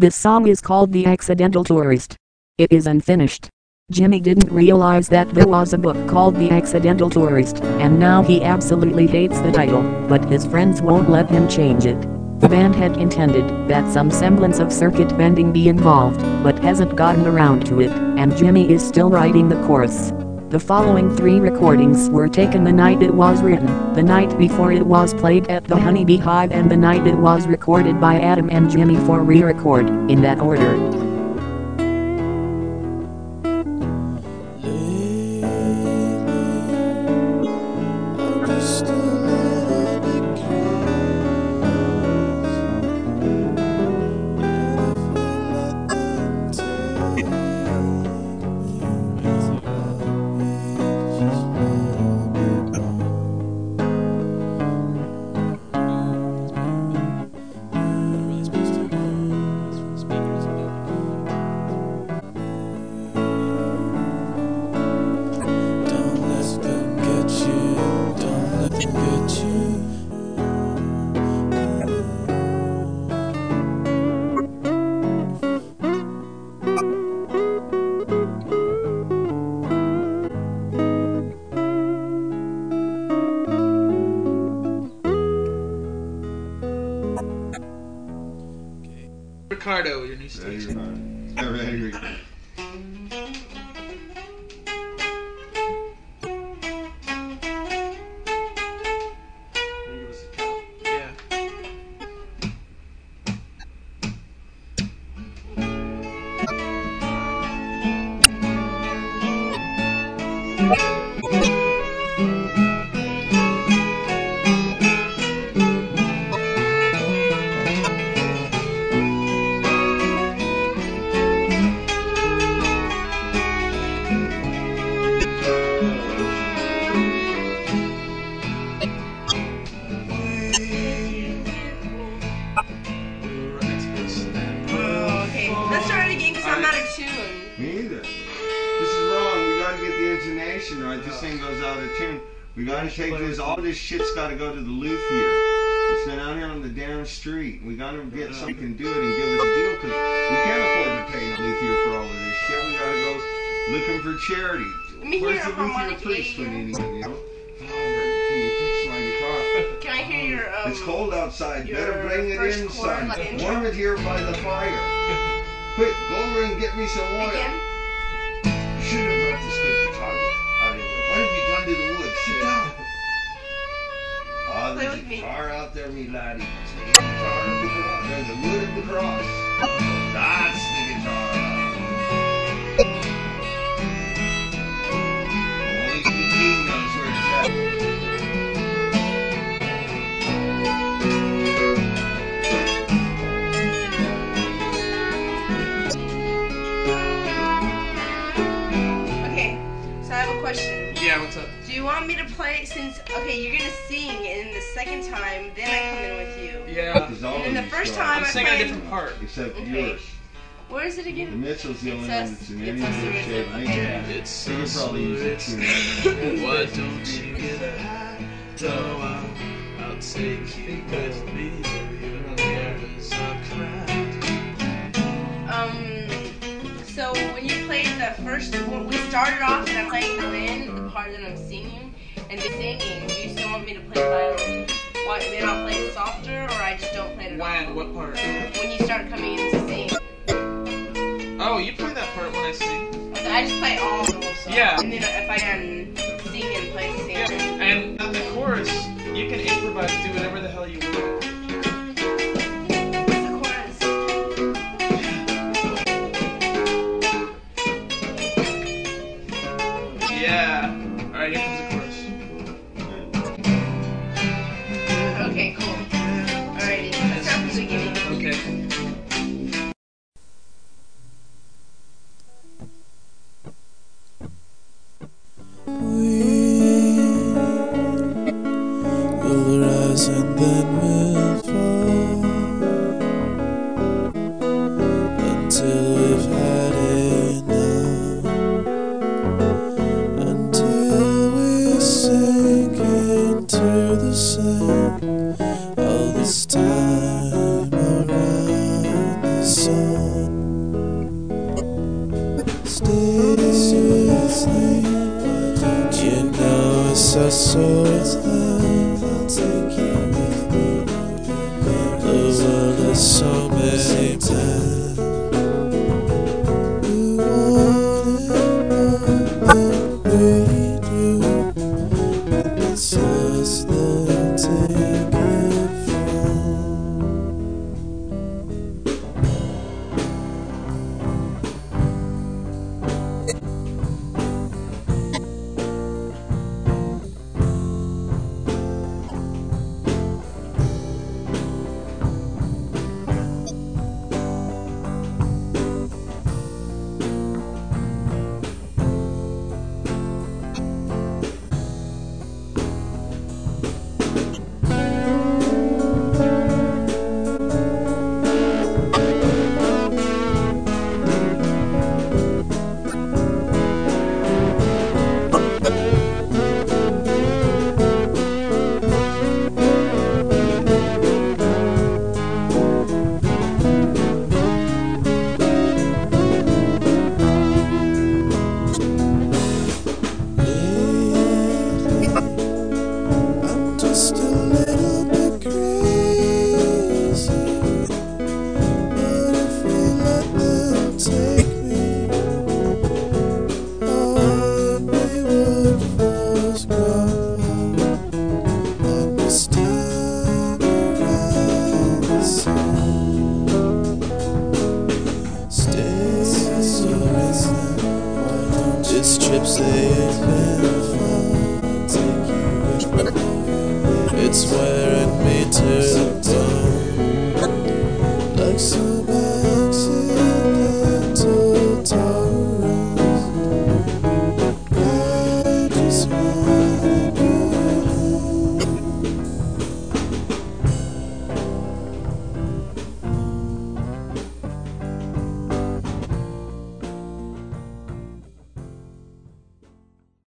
This song is called The Accidental Tourist. It is unfinished. Jimmy didn't realize that there was a book called The Accidental Tourist, and now he absolutely hates the title, but his friends won't let him change it. The band had intended that some semblance of circuit bending be involved, but hasn't gotten around to it, and Jimmy is still writing the chorus. The following 3 recordings were taken the night it was written, the night before it was played at the Honeybee Hive, and the night it was recorded by Adam and Jimmy for re-record, in that order. Ricardo, your new station. Ready. Right, this thing goes out of tune. We gotta take this, all this shit's gotta go to the luthier. It's down here on the down street. We gotta get somebody who can do it and give us a deal, because we can't afford to pay the luthier for all of this shit. We gotta go looking for charity. Where's the luthier priest we need to get, you know? Father, can you fix my guitar? Can I hear your, it's cold outside. Better bring it inside. Warm it here by the fire. Quick, go over and get me some oil. Again? You should have brought this good guitar. What have you done to the wood? Sit down. Oh, there's a guitar out there, me laddie. It's the guitar of the cross. There's the wood of the cross. That's the guitar. Only the king knows where it's at. Yeah, what's up? Do you want me to play since, okay, you're gonna sing, and then the second time, then I come in with you. Yeah. And then the first time I'm singing a different part. Except yours. Where is it again? The Mitchell's the only one that's in any good shape. It's so sweet. Why don't you get high? So I'll take you with me. Your hair is all cracked. So when you played the first one, we started off and I'm playing violin, the part that I'm singing, and the singing. Do you still want me to play violin? Why, then I'll play it softer, or I just don't play it at all? When? What part? When you start coming in to sing. Oh, you play that part when I sing? I just play all the whole song. Yeah. And then if I can sing and play the same thing. And the chorus, you can improvise, do whatever the hell you want. Yeah. Alright, here comes the chorus. Okay, cool. Alrighty, let's start from the beginning. Okay. We'll rise and then we'll fall until we've had enough, until we sink into the sand all this time around the sun. Stay with me. You know it's a source that I'll take you with me. The world has so many men.